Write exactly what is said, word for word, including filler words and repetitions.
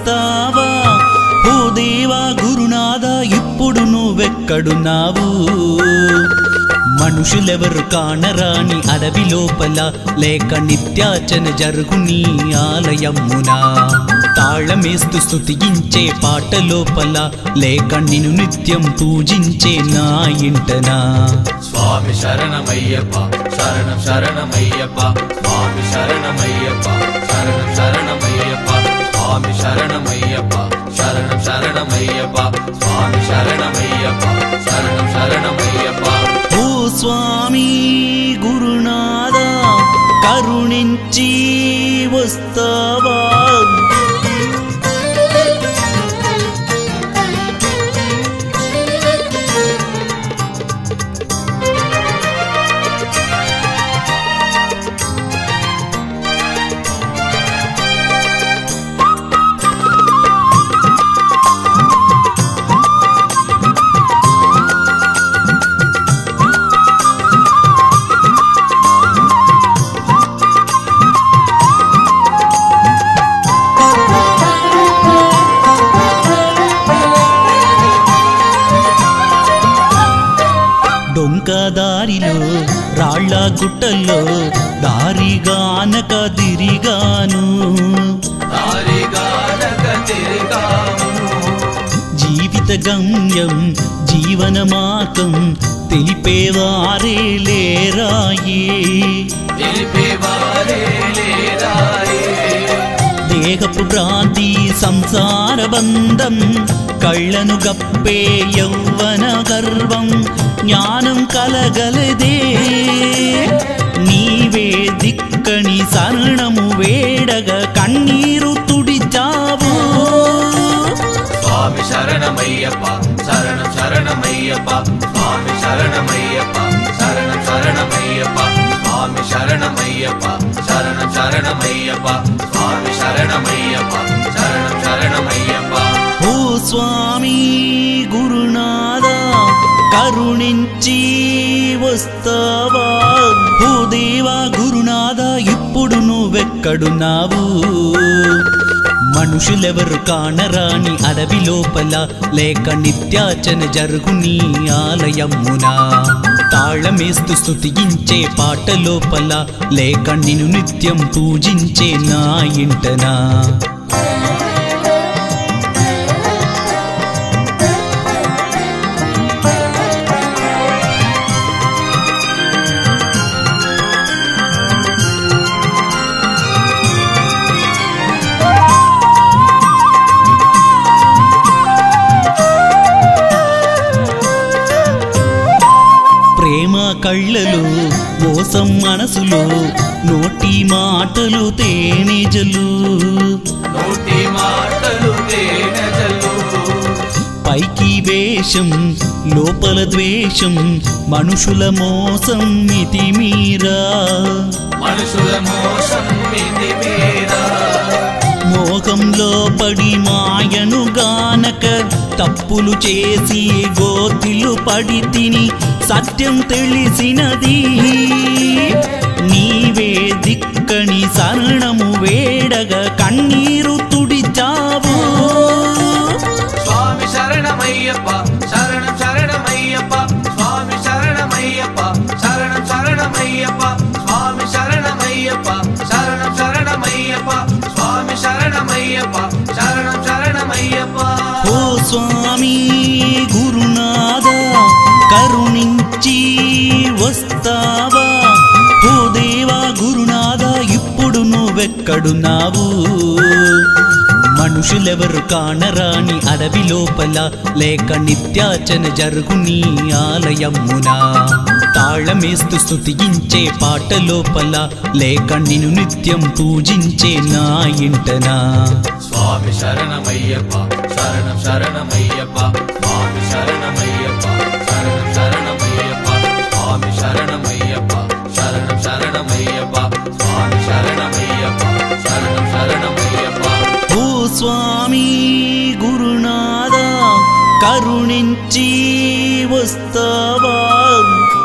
వస్తావా ఓ దేవా గురునాథ ఇప్పుడు నువ్వెక్కడున్నావు మనుషులెవరు కానరాని అడవి లోపల లేక నిత్యార్చన జరుగు నీ ఆలయమునా తాళమేస్తూ స్తుతించే పాట లోపల లేక నిన్ను నిత్యం పూజించే నా ఇంటనా స్వామి శరణమయ్యప్ప శరణం శరణమయ్యప్ప స్వామి శరణమయ్యప్ప శరణం శరణమయ్యప్ప స్వామి శరణమయ్యప్ప శరణం శరణమయ్యప్ప స్వామి శరణమయ్యప్ప శరణం శరణమయ్యప్ప ఓ స్వామి గురునాథ కరుణించి వస్తావా దారిలో రాళ్ళ గుట్టల్లో దారిగానక తిరిగాను జీవిత గమ్యం జీవన మార్గం తెలిపేవారే లేరాయే దేహపు భ్రాంతి సంసార బంధం కళ్ళను గప్పే యౌవన గర్వం జ్ఞానం కలగలదే నీవే దిక్కని శరణము వేడగ కన్నీరు తుడిచావు స్వామి శరణమయ్యప్ప శరణం శరణమయ్యప్ప స్వామి శరణమయ్యప్ప శరణం శరణమయ్యప్ప స్వామి శరణమయ్యప్ప శరణం శరణమయ్యప్ప స్వామి శరణమయ్యప్ప శరణం శరణమయ్యప్ప ఓ స్వామి గురునాథ కరుణించి వస్తావా ఓ దేవా గురునాథ ఇప్పుడు నువ్వెక్కడున్నావు మనుషులెవరు కానరాని అడవి లోపల లేక నిత్యార్చన జరుగు నీ ఆలయమునా తాళమేస్తూ స్తుతించే పాట లోపల లేక నిన్ను నిత్యం పూజించే నా ఇంటనా కళ్ళలో మోసం మనసులో నోటి మాటలు తేనెజలు నోటి మాటలు తేనెజలు పైకి వేషం లోపల ద్వేషం మనుషుల మోసం మితిమీరా మనుషుల మోసం మితిమీరా మోహంలో పడి మాయను గానక తప్పులు చేసి గోతిలు పడి తిని సత్యం తెలిసినది నీవే దిక్కని శరణము వేడగ కన్నీరు తుడిచావు స్వామి శరణమయ్యప్ప శరణం శరణమయ్యప్ప స్వామి శరణమయ్యప్ప శరణం శరణమయ్యప్ప స్వామి శరణమయ్యప్ప శరణం శరణమయ్యప్ప స్వామి శరణమయ్యప్ప శరణం శరణమయ్యప్ప ఓ స్వామి గురునాథ కరుణించి వస్తావా ఓ దేవా గురునాథ ఇప్పుడు నువ్వెక్కడున్నావు మనుషులెవరు కానరాని అడవి లోపల లేక నిత్యార్చన జరుగు నీ ఆలయమునా తాళమేస్తూ స్తుతించే పాట లోపల లేక నిన్ను నిత్యం పూజించే నా ఇంటనా స్వామి శరణమయ్యప్ప శరణం శరణమయ్యప్ప స్వామి శరణమయ్యప్ప శరణం శరణమయ్యప్ప స్వామి శరణమయ్యప్ప శరణం శరణమయ్యప్ప స్వామి శరణమయ్యప్ప శరణం శరణమయ్యప్ప ఓ స్వామి గురునాథ కరుణించి వస్తావా